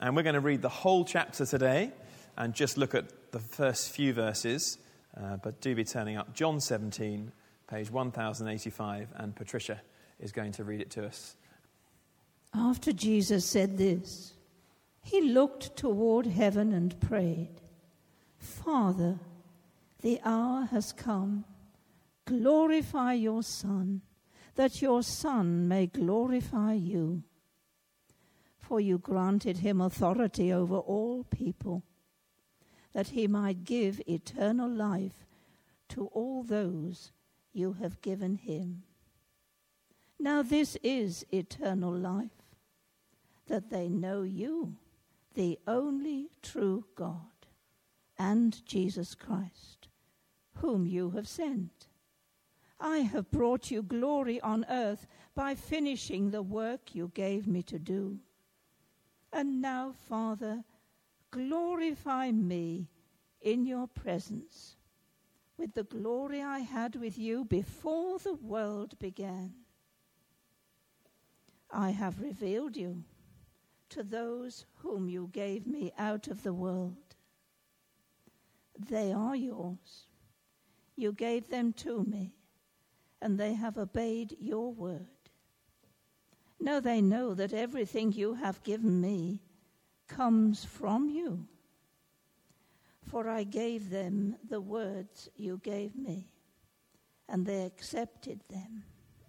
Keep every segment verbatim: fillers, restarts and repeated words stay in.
And we're going to read the whole chapter today and just look at the first few verses. Uh, but do be turning up John seventeen, page one thousand eighty-five, and Patricia is going to read it to us. After Jesus said this, he looked toward heaven and prayed, "Father, the hour has come. Glorify your Son, that your Son may glorify you. For you granted him authority over all people, that he might give eternal life to all those you have given him. Now this is eternal life, that they know you, the only true God, and Jesus Christ, whom you have sent. I have brought you glory on earth by finishing the work you gave me to do. And now, Father, glorify me in your presence with the glory I had with you before the world began. I have revealed you to those whom you gave me out of the world. They are yours. You gave them to me, and they have obeyed your word. Now they know that everything you have given me comes from you. For I gave them the words you gave me, and they accepted them.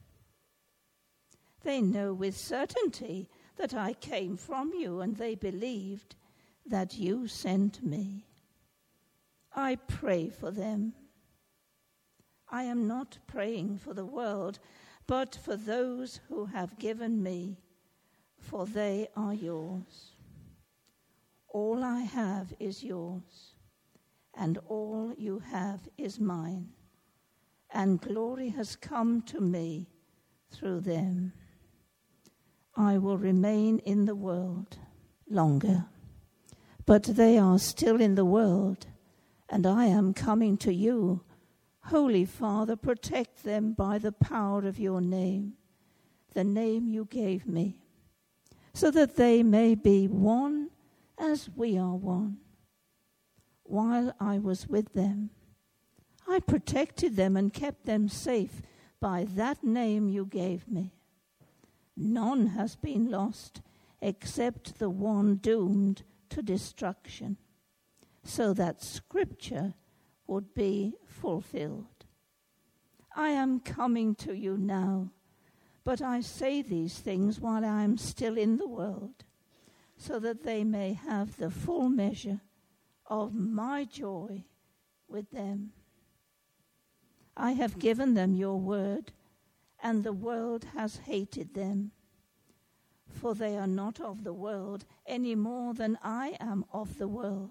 They know with certainty that I came from you, and they believed that you sent me. I pray for them. I am not praying for the world, but for those who have given me, for they are yours. All I have is yours, and all you have is mine, and glory has come to me through them. I will remain in the world longer, but they are still in the world, and I am coming to you. Holy Father, protect them by the power of your name, the name you gave me, so that they may be one as we are one. While I was with them, I protected them and kept them safe by that name you gave me. None has been lost except the one doomed to destruction, so that Scripture would be fulfilled. I am coming to you now, but I say these things while I am still in the world, so that they may have the full measure of my joy with them. I have given them your word, and the world has hated them, for they are not of the world any more than I am of the world.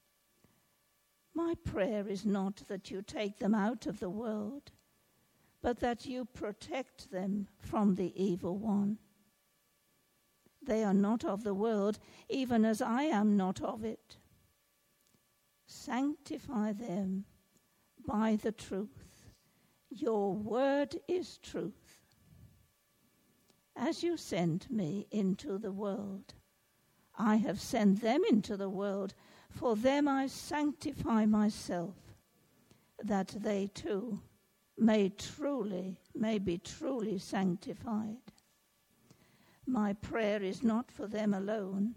My prayer is not that you take them out of the world, but that you protect them from the evil one. They are not of the world, even as I am not of it. Sanctify them by the truth. Your word is truth. As you sent me into the world, I have sent them into the world. For them I sanctify myself, that they too may truly, may be truly sanctified. My prayer is not for them alone.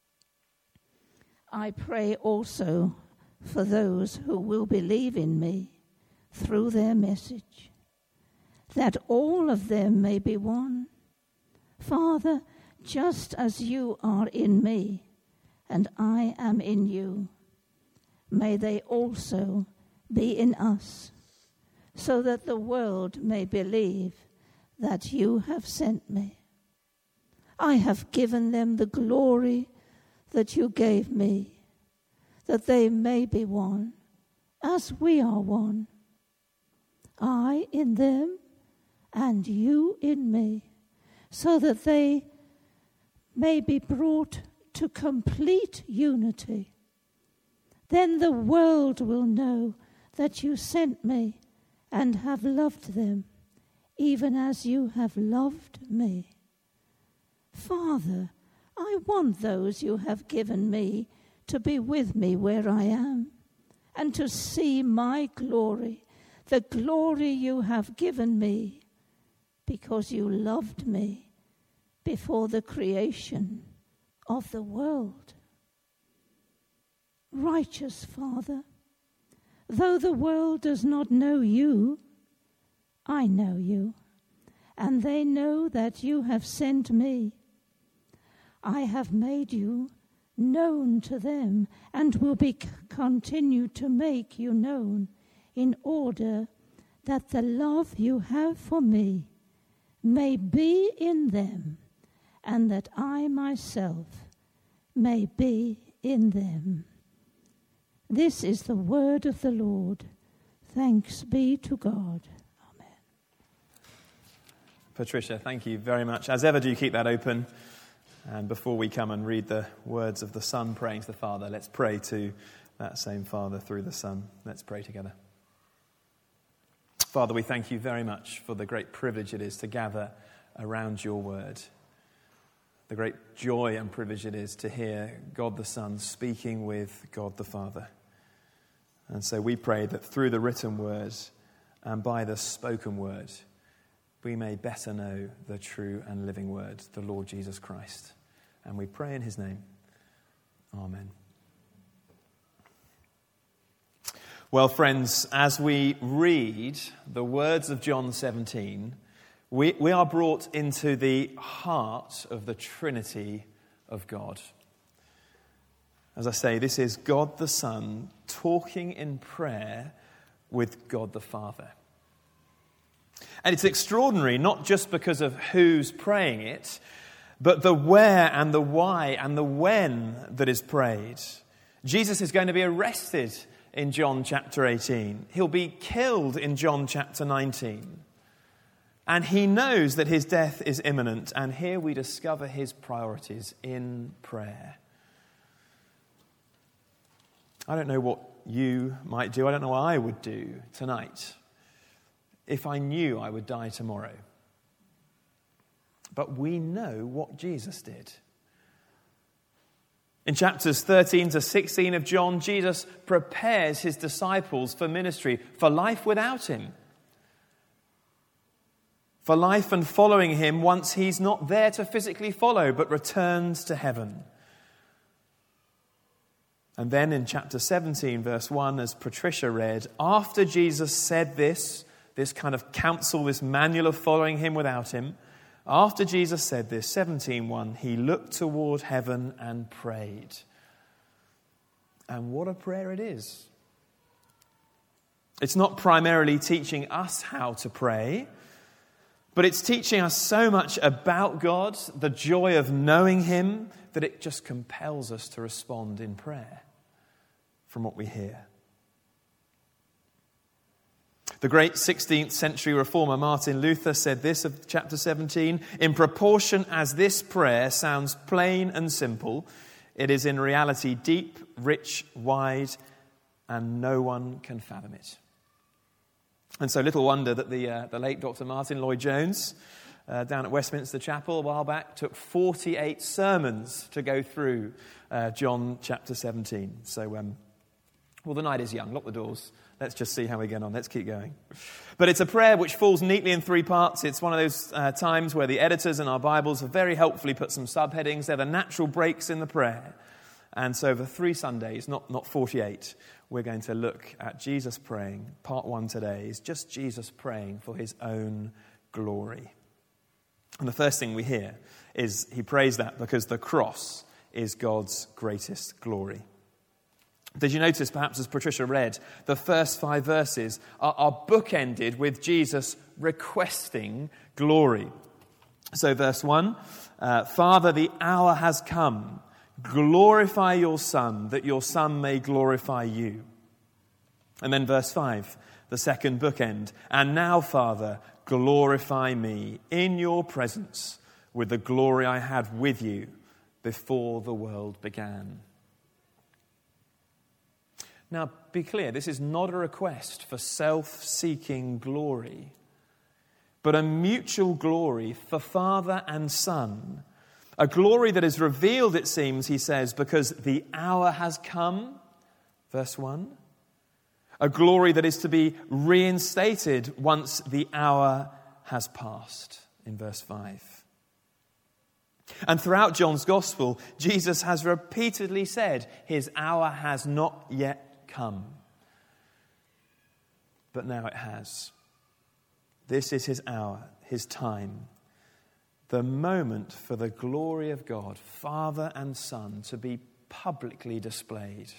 I pray also for those who will believe in me through their message, that all of them may be one. Father, just as you are in me, and I am in you, may they also be in us, so that the world may believe that you have sent me. I have given them the glory that you gave me, that they may be one, as we are one. I in them, and you in me, so that they may be brought to complete unity. Then the world will know that you sent me and have loved them, even as you have loved me. Father, I want those you have given me to be with me where I am, and to see my glory, the glory you have given me, because you loved me before the creation of the world. Righteous Father, though the world does not know you, I know you, and they know that you have sent me. I have made you known to them, and will be c- continue to make you known, in order that the love you have for me may be in them, and that I myself may be in them. This is the word of the Lord. Thanks be to God. Amen. Patricia, thank you very much. As ever, do you keep that open? And before we come and read the words of the Son praying to the Father, let's pray to that same Father through the Son. Let's pray together. Father, we thank you very much for the great privilege it is to gather around your word. The great joy and privilege it is to hear God the Son speaking with God the Father. And so we pray that through the written word and by the spoken word, we may better know the true and living word, the Lord Jesus Christ. And we pray in his name. Amen. Well, friends, as we read the words of John seventeen, we, we are brought into the heart of the Trinity of God. As I say, this is God the Son talking in prayer with God the Father. And it's extraordinary, not just because of who's praying it, but the where and the why and the when that is prayed. Jesus is going to be arrested in John chapter eighteen. He'll be killed in John chapter nineteen. And he knows that his death is imminent. And here we discover his priorities in prayer. I don't know what you might do. I don't know what I would do tonight if I knew I would die tomorrow. But we know what Jesus did. In chapters thirteen to sixteen of John, Jesus prepares his disciples for ministry, for life without him. For life and following him once he's not there to physically follow, but returns to heaven. And then in chapter seventeen, verse one, as Patricia read, after Jesus said this, this kind of counsel, this manual of following him without him, after Jesus said this, seventeen one, he looked toward heaven and prayed. And what a prayer it is. It's not primarily teaching us how to pray, but it's teaching us so much about God, the joy of knowing him, that it just compels us to respond in prayer from what we hear. The great sixteenth century reformer Martin Luther said this of chapter seventeen, in proportion as this prayer sounds plain and simple, it is in reality deep, rich, wide, and no one can fathom it. And so little wonder that the, uh, the late Doctor Martin Lloyd-Jones, uh, down at Westminster Chapel a while back, took forty-eight sermons to go through uh, John chapter seventeen. So, um, well, the night is young. Lock the doors. Let's just see how we get on. Let's keep going. But it's a prayer which falls neatly in three parts. It's one of those uh, times where the editors in our Bibles have very helpfully put some subheadings. They're the natural breaks in the prayer. And so for three Sundays, not, not forty-eight, we're going to look at Jesus praying. Part one today is just Jesus praying for his own glory. And the first thing we hear is he prays that because the cross is God's greatest glory. Did you notice, perhaps as Patricia read, the first five verses are, are bookended with Jesus requesting glory. So verse one, uh, Father, the hour has come. Glorify your Son, that your Son may glorify you. And then verse five, the second bookend. And now, Father, glorify me in your presence with the glory I had with you before the world began. Now, be clear, this is not a request for self-seeking glory, but a mutual glory for Father and Son, A glory that is revealed, it seems, he says, because the hour has come, verse one. A glory that is to be reinstated once the hour has passed, in verse five. And throughout John's Gospel, Jesus has repeatedly said his hour has not yet come. But now it has. This is his hour, his time. The moment for the glory of God, Father and Son, to be publicly displayed.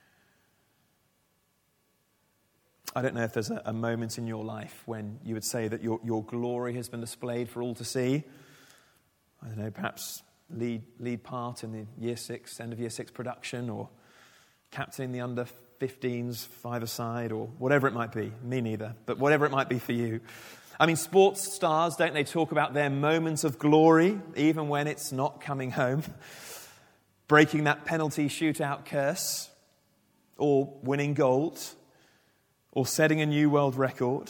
I don't know if there's a, a moment in your life when you would say that your, your glory has been displayed for all to see. I don't know, perhaps lead lead part in the year six, end of year six production, or captaining the under fifteens five-a-side, or whatever it might be. Me neither, but whatever it might be for you. I mean, sports stars, don't they talk about their moments of glory, even when it's not coming home? Breaking that penalty shootout curse, or winning gold, or setting a new world record.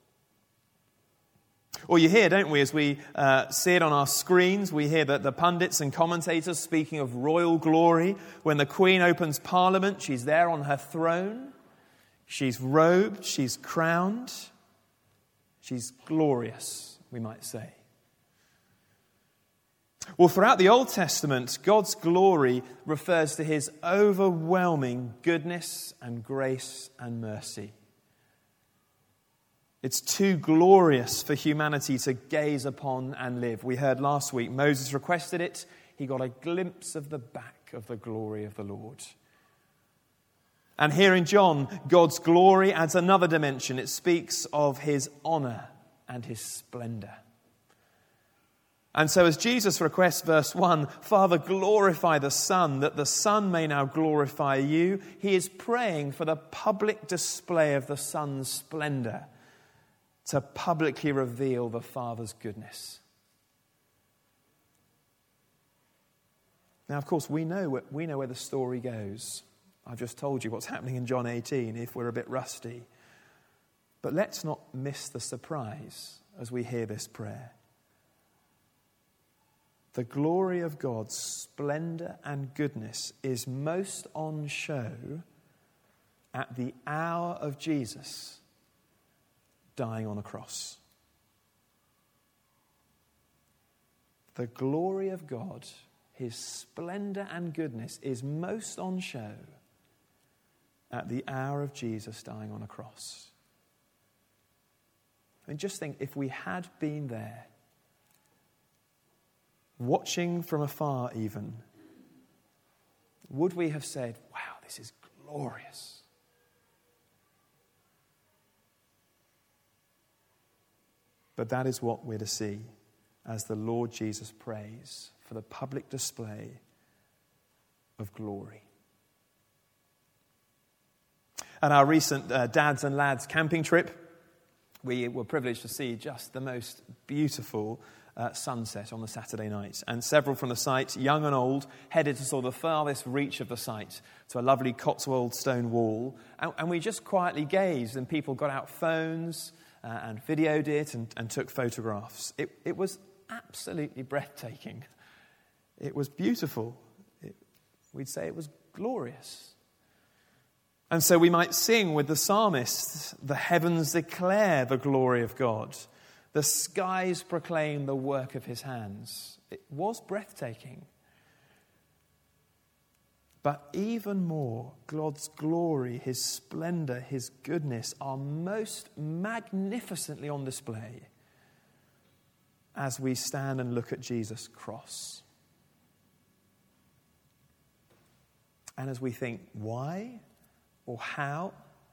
Or you hear, don't we, as we uh, see it on our screens, we hear that the pundits and commentators speaking of royal glory. When the Queen opens Parliament, she's there on her throne. She's robed, she's crowned. She's glorious, we might say. Well, throughout the Old Testament, God's glory refers to his overwhelming goodness and grace and mercy. It's too glorious for humanity to gaze upon and live. We heard last week, Moses requested it. He got a glimpse of the back of the glory of the Lord. And here in John, God's glory adds another dimension. It speaks of his honor and his splendor. And so as Jesus requests, verse one, Father, glorify the Son, that the Son may now glorify you, he is praying for the public display of the Son's splendor, to publicly reveal the Father's goodness. Now, of course, we know, we know where the story goes. I've just told you what's happening in John eighteen, if we're a bit rusty. But let's not miss the surprise as we hear this prayer. The glory of God's splendor and goodness is most on show at the hour of Jesus dying on a cross. The glory of God, his splendor and goodness, is most on show at the hour of Jesus dying on a cross. I mean, just think, if we had been there, watching from afar even, would we have said, wow, this is glorious? But that is what we're to see as the Lord Jesus prays for the public display of glory. At our recent uh, Dads and Lads camping trip, we were privileged to see just the most beautiful uh, sunset on the Saturday night. And several from the site, young and old, headed to sort of the farthest reach of the site, to a lovely Cotswold stone wall. And, and we just quietly gazed, and people got out phones Uh, and videoed it and, and took photographs. It, it was absolutely breathtaking. It was beautiful. It, we'd say it was glorious. And so we might sing with the psalmist, the heavens declare the glory of God. The skies proclaim the work of his hands. It was breathtaking. But even more, God's glory, his splendor, his goodness are most magnificently on display as we stand and look at Jesus' cross. And as we think, why or how?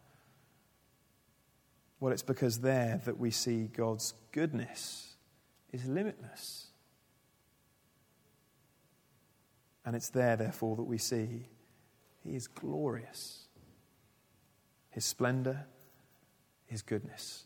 Well, it's because there that we see God's goodness is limitless. And it's there, therefore, that we see he is glorious. His splendor, his goodness.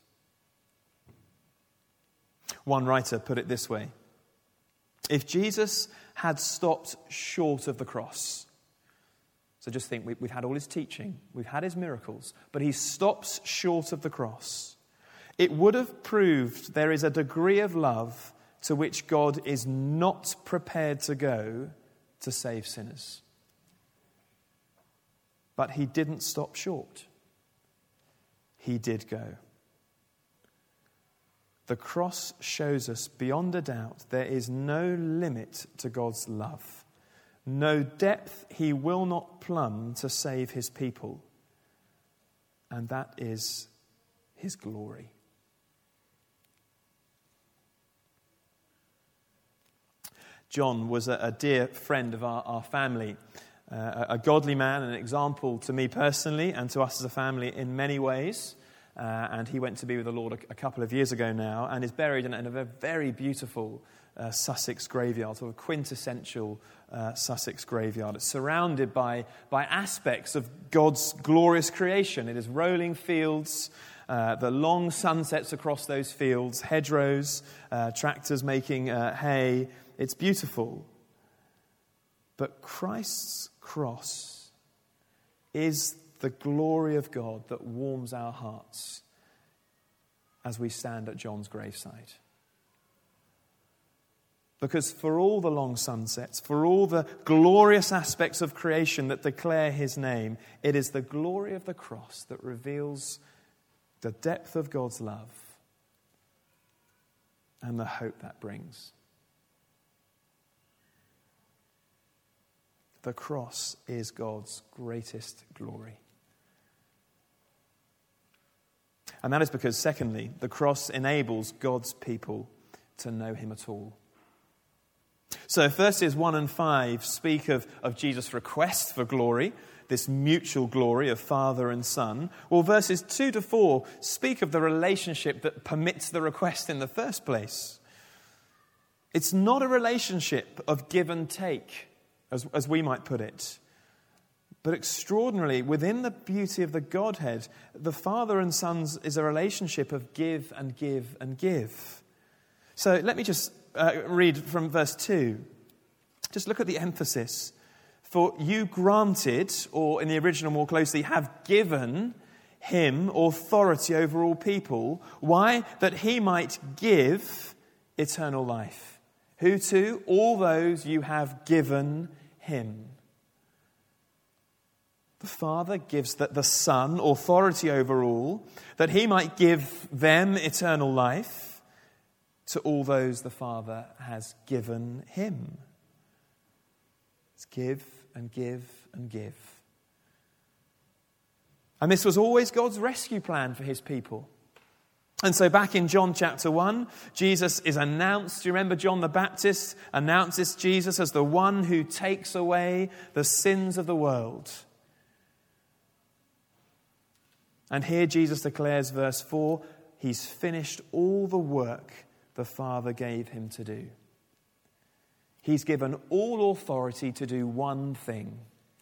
One writer put it this way: if Jesus had stopped short of the cross, so just think, we've had all his teaching, we've had his miracles, but he stops short of the cross, it would have proved there is a degree of love to which God is not prepared to go to save sinners. But he didn't stop short. He did go. The cross shows us beyond a doubt there is no limit to God's love, no depth he will not plumb to save his people, and that is his glory. John was a, a dear friend of our, our family, uh, a, a godly man, an example to me personally and to us as a family in many ways. Uh, and he went to be with the Lord a, a couple of years ago now and is buried in, in a very beautiful uh, Sussex graveyard, sort of quintessential uh, Sussex graveyard. It's surrounded by, by aspects of God's glorious creation. It is rolling fields, uh, the long sunsets across those fields, hedgerows, uh, tractors making uh, hay. It's beautiful. But Christ's cross is the glory of God that warms our hearts as we stand at John's graveside. Because for all the long sunsets, for all the glorious aspects of creation that declare his name, it is the glory of the cross that reveals the depth of God's love and the hope that brings. The cross is God's greatest glory. And that is because, secondly, the cross enables God's people to know him at all. So verses one and five speak of, of Jesus' request for glory, this mutual glory of Father and Son. Well, verses two to four speak of the relationship that permits the request in the first place. It's not a relationship of give and take, as, as we might put it. But extraordinarily, within the beauty of the Godhead, the Father and Son's is a relationship of give and give and give. So let me just uh, read from verse two. Just look at the emphasis. For you granted, or in the original more closely, have given him authority over all people. Why? That he might give eternal life. Who to? All those you have given him. The Father gives the, the Son authority over all, that he might give them eternal life to all those the Father has given him. It's give and give and give. And this was always God's rescue plan for his people. And so back in John chapter one, Jesus is announced. Do you remember John the Baptist announces Jesus as the one who takes away the sins of the world? And here Jesus declares, verse four, he's finished all the work the Father gave him to do. He's given all authority to do one thing: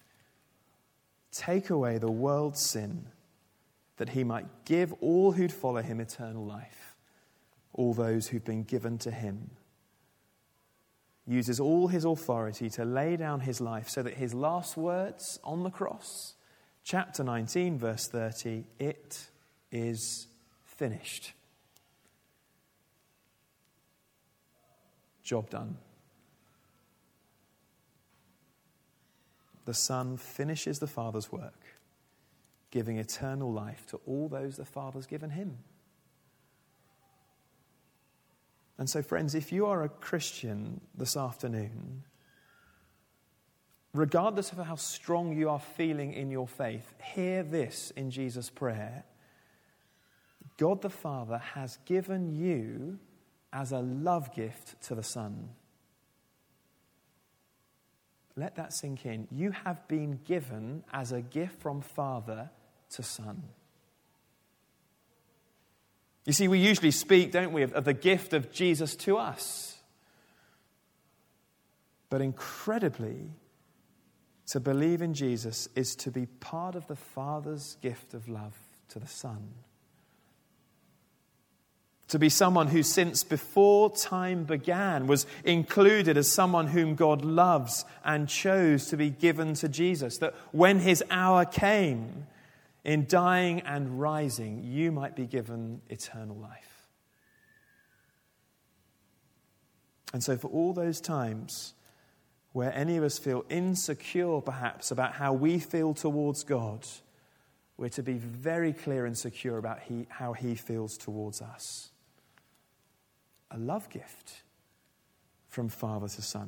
take away the world's sin, that he might give all who'd follow him eternal life, all those who've been given to him. Uses all his authority to lay down his life so that his last words on the cross, chapter nineteen, verse thirty, it is finished. Job done. The Son finishes the Father's work, giving eternal life to all those the Father's given him. And so, friends, if you are a Christian this afternoon, regardless of how strong you are feeling in your faith, hear this in Jesus' prayer. God the Father has given you as a love gift to the Son. Let that sink in. You have been given as a gift from Father to Son. You see, we usually speak, don't we, of, of the gift of Jesus to us. But incredibly, to believe in Jesus is to be part of the Father's gift of love to the Son. To be someone who, since before time began, was included as someone whom God loves and chose to be given to Jesus. That when his hour came, in dying and rising, you might be given eternal life. And so for all those times where any of us feel insecure perhaps about how we feel towards God, we're to be very clear and secure about he, how he feels towards us. A love gift from Father to Son.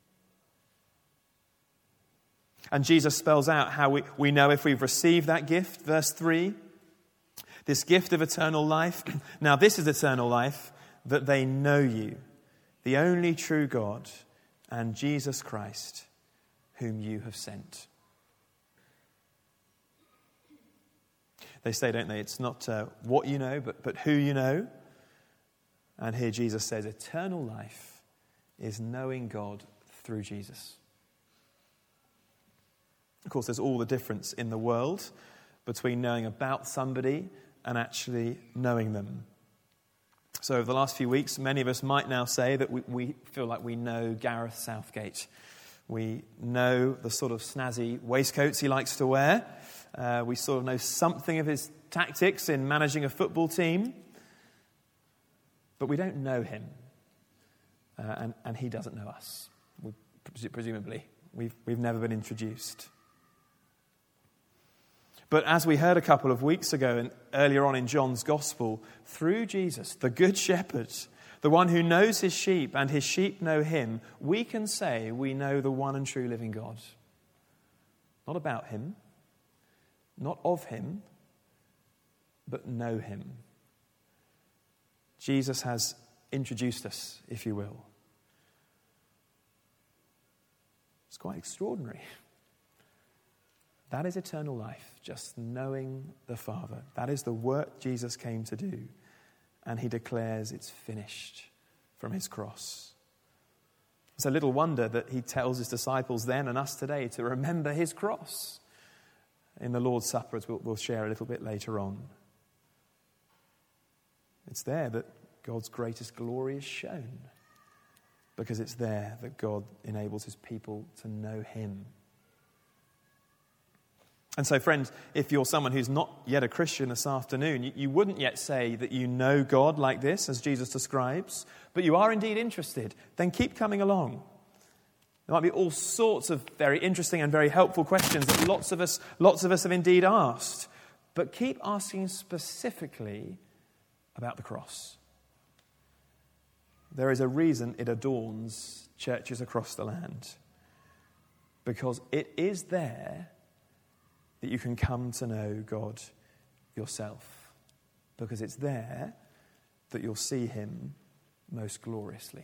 And Jesus spells out how we, we know if we've received that gift. Verse three, this gift of eternal life. Now this is eternal life, that they know you, the only true God, and Jesus Christ, whom you have sent. They say, don't they, it's not uh, what you know, but, but who you know. And here Jesus says, eternal life is knowing God through Jesus. Of course, there's all the difference in the world between knowing about somebody and actually knowing them. So over the last few weeks, many of us might now say that we, we feel like we know Gareth Southgate. We know the sort of snazzy waistcoats he likes to wear. Uh, we sort of know something of his tactics in managing a football team. But we don't know him. Uh, and, and he doesn't know us, we, presumably. We've, we've never been introduced. But as we heard a couple of weeks ago and earlier on in John's Gospel, through Jesus, the Good Shepherd, the one who knows his sheep and his sheep know him, we can say we know the one and true living God. Not about him, not of him, but know him. Jesus has introduced us, if you will. It's quite extraordinary. That is eternal life, just knowing the Father. That is the work Jesus came to do. And he declares it's finished from his cross. It's a little wonder that he tells his disciples then and us today to remember his cross. In the Lord's Supper, as we'll, we'll share a little bit later on. It's there that God's greatest glory is shown. Because it's there that God enables his people to know him. And so, friend, if you're someone who's not yet a Christian this afternoon, you, you wouldn't yet say that you know God like this, as Jesus describes, but you are indeed interested, then keep coming along. There might be all sorts of very interesting and very helpful questions that lots of us, lots of us have indeed asked, but keep asking specifically about the cross. There is a reason it adorns churches across the land, because it is there that you can come to know God yourself, because it's there that you'll see him most gloriously.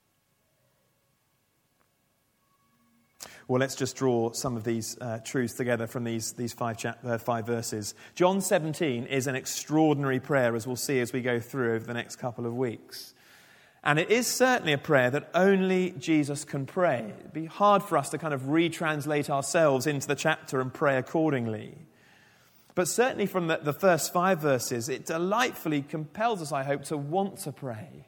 Well, let's just draw some of these uh, truths together from these, these five, chap- uh, five verses. John seventeen is an extraordinary prayer, as we'll see as we go through over the next couple of weeks. And it is certainly a prayer that only Jesus can pray. It'd be hard for us to kind of retranslate ourselves into the chapter and pray accordingly. But certainly from the, the first five verses, it delightfully compels us, I hope, to want to pray.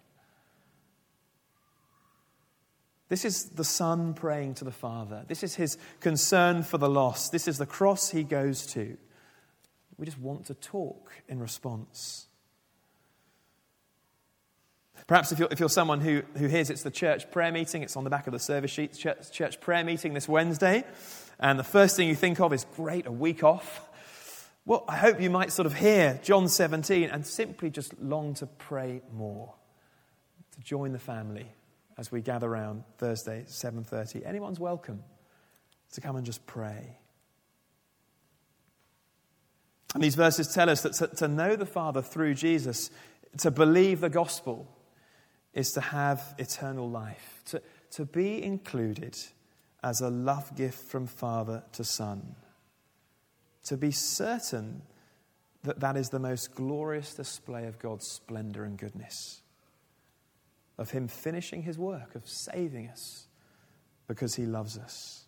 This is the Son praying to the Father. This is his concern for the lost. This is the cross he goes to. We just want to talk in response. Perhaps if you're, if you're someone who, who hears it's the church prayer meeting, it's on the back of the service sheet, church, church prayer meeting this Wednesday, and the first thing you think of is, great, a week off. Well, I hope you might sort of hear John seventeen and simply just long to pray more, to join the family as we gather around Thursday, seven thirty. Anyone's welcome to come and just pray. And these verses tell us that to, to know the Father through Jesus, to believe the gospel, is to have eternal life, to, to be included as a love gift from Father to Son, to be certain that that is the most glorious display of God's splendor and goodness, of him finishing his work, of saving us because he loves us.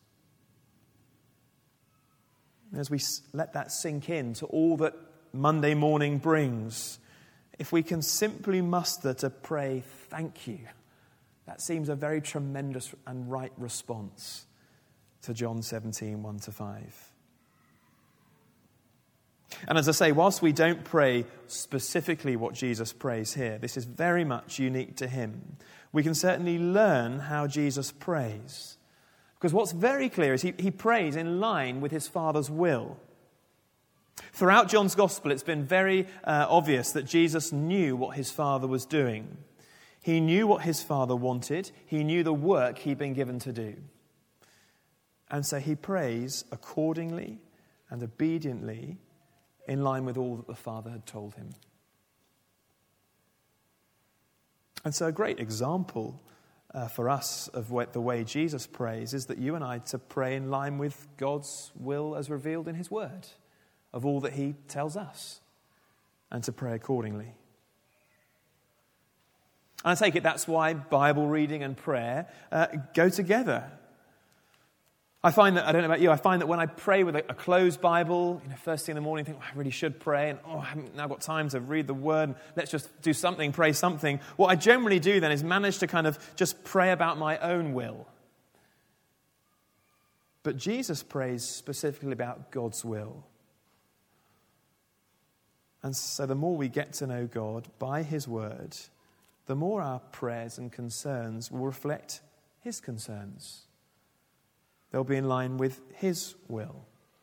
As we let that sink in to all that Monday morning brings, if we can simply muster to pray, thank you, that seems a very tremendous and right response to John seventeen, one to five. And as I say, whilst we don't pray specifically what Jesus prays here, this is very much unique to him, we can certainly learn how Jesus prays. Because what's very clear is he, he prays in line with his Father's will. Throughout John's Gospel, it's been very uh, obvious that Jesus knew what his Father was doing. He knew what his Father wanted. He knew the work he'd been given to do. And so he prays accordingly and obediently in line with all that the Father had told him. And so a great example uh, for us of what, the way Jesus prays is that you and I to pray in line with God's will as revealed in his word, of all that he tells us, and to pray accordingly. And I take it that's why Bible reading and prayer uh, go together. I find that, I don't know about you, I find that when I pray with a, a closed Bible, you know, first thing in the morning, I think, oh, I really should pray, and oh, I haven't now got time to read the word, and let's just do something, pray something. What I generally do then is manage to kind of just pray about my own will. But Jesus prays specifically about God's will. And so the more we get to know God by his word, the more our prayers and concerns will reflect his concerns. They'll be in line with his will.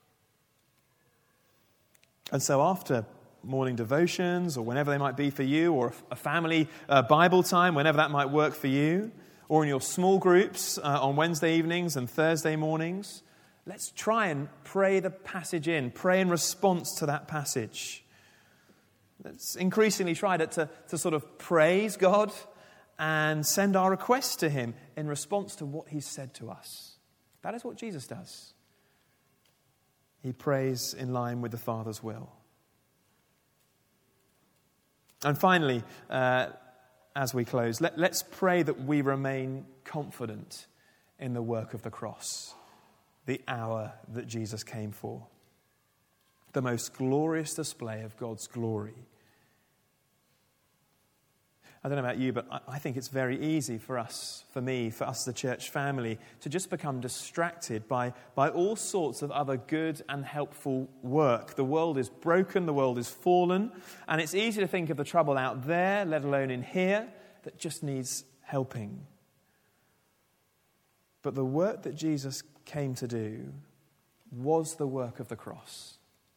And so after morning devotions, or whenever they might be for you, or a family uh, Bible time, whenever that might work for you, or in your small groups uh, on Wednesday evenings and Thursday mornings, let's try and pray the passage in, pray in response to that passage. Let's increasingly try to, to, to sort of praise God and send our requests to him in response to what he's said to us. That is what Jesus does. He prays in line with the Father's will. And finally, uh, as we close, let, let's pray that we remain confident in the work of the cross, the hour that Jesus came for, the most glorious display of God's glory. I don't know about you, but I think it's very easy for us, for me, for us, the church family, to just become distracted by, by all sorts of other good and helpful work. The world is broken, the world is fallen, and it's easy to think of the trouble out there, let alone in here, that just needs helping. But the work that Jesus came to do was the work of the cross.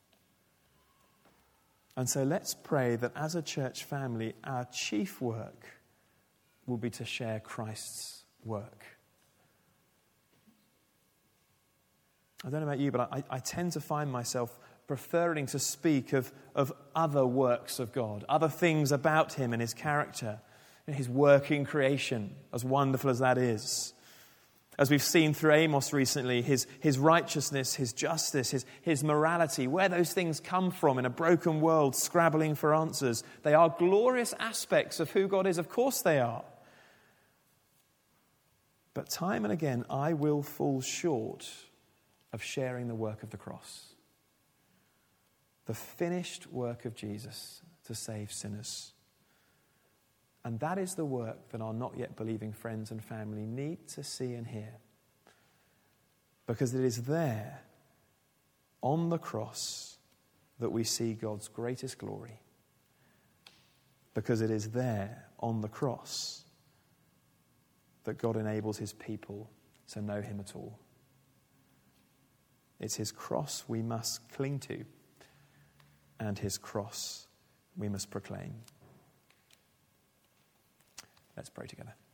And so let's pray that as a church family, our chief work will be to share Christ's work. I don't know about you, but I, I tend to find myself preferring to speak of, of other works of God, other things about him and his character, and his work in creation, as wonderful as that is. As we've seen through Amos recently, his, his righteousness, his justice, his, his morality, where those things come from in a broken world, scrabbling for answers. They are glorious aspects of who God is. Of course they are. But time and again, I will fall short of sharing the work of the cross. The finished work of Jesus to save sinners. And that is the work that our not yet believing friends and family need to see and hear. Because it is there, on the cross, that we see God's greatest glory. Because it is there, on the cross, that God enables his people to know him at all. It's his cross we must cling to, and his cross we must proclaim. Let's pray together.